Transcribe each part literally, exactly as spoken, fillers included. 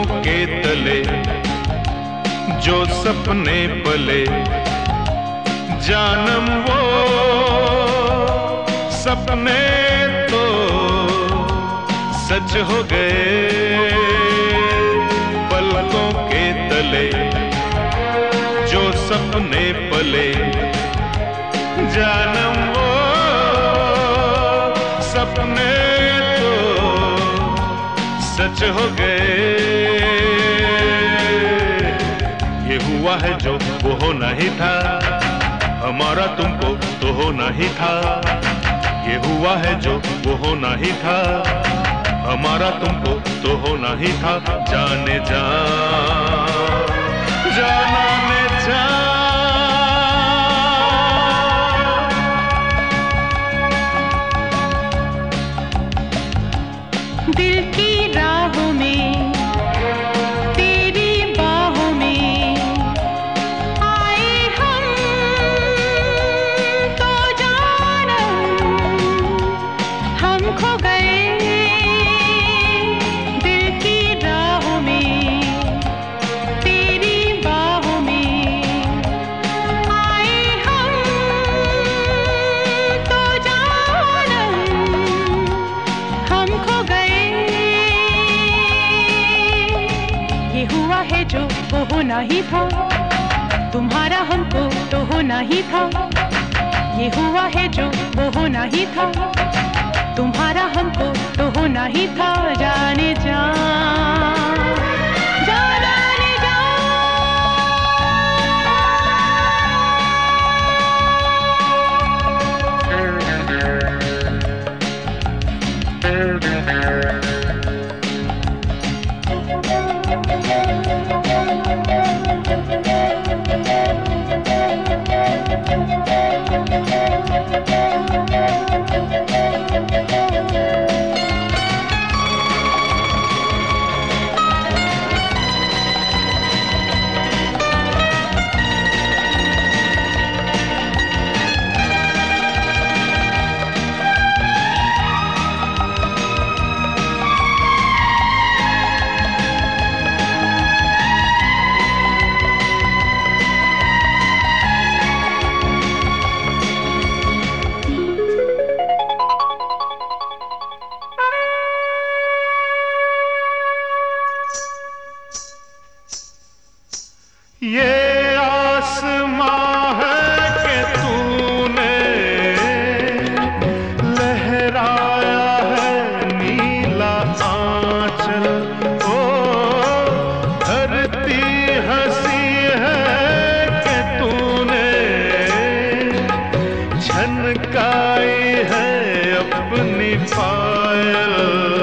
पलकों के तले जो सपने पले, जानम वो सपने तो सच हो गए। पलकों के तले जो सपने पले, जानम वो सपने तो सच हो गए। ये हुआ है जो वो होना ही था, हमारा तुमको तो होना ही था। ये हुआ है जो वो होना ही था, हमारा तुमको तो होना ही था। जाने जा जाना ने जा दिल की राहों में, तेरी बाहों में आए हम तो जानम हम खो गए। दिल की राहों में, तेरी बाहों में आए हम तो जानम हम खो गए। ये हुआ है जो वो होना ही था, तुम्हारा हमको तो होना ही था। ये हुआ है जो वो होना ही था, तुम्हारा हमको तो होना ही था। जाने जा जाने जा ये आसमां है कि तूने लहराया है नीला आंचल। ओ धरती हंसी है कि तूने झनकाई है अपनी पायल।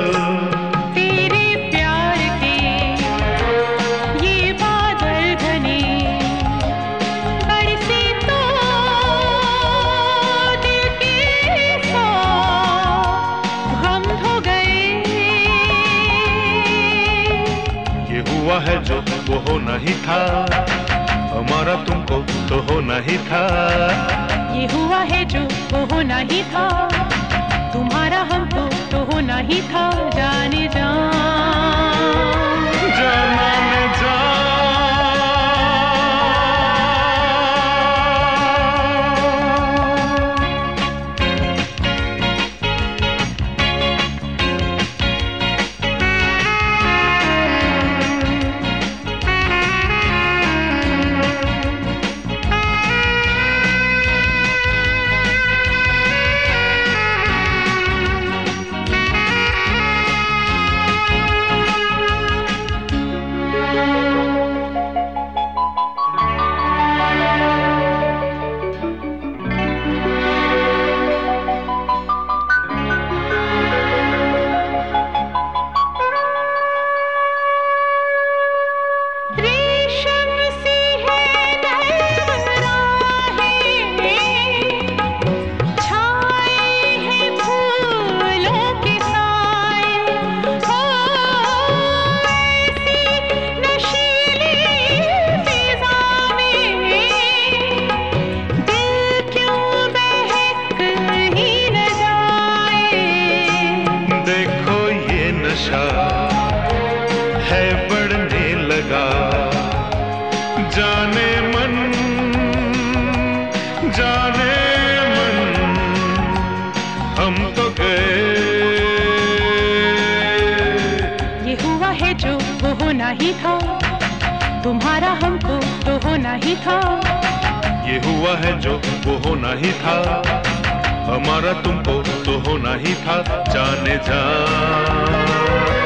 हुआ है जो वो होना ही था, हमारा तुमको तो होना ही था। ये हुआ है जो वो होना ही था, तुम्हारा हमको तो होना ही था। जाने जा जाना ने जा नहीं था, तुम्हारा हमको तो होना ही था। ये हुआ है जो वो होना ही था, हमारा तुमको तो होना ही था। जाने जा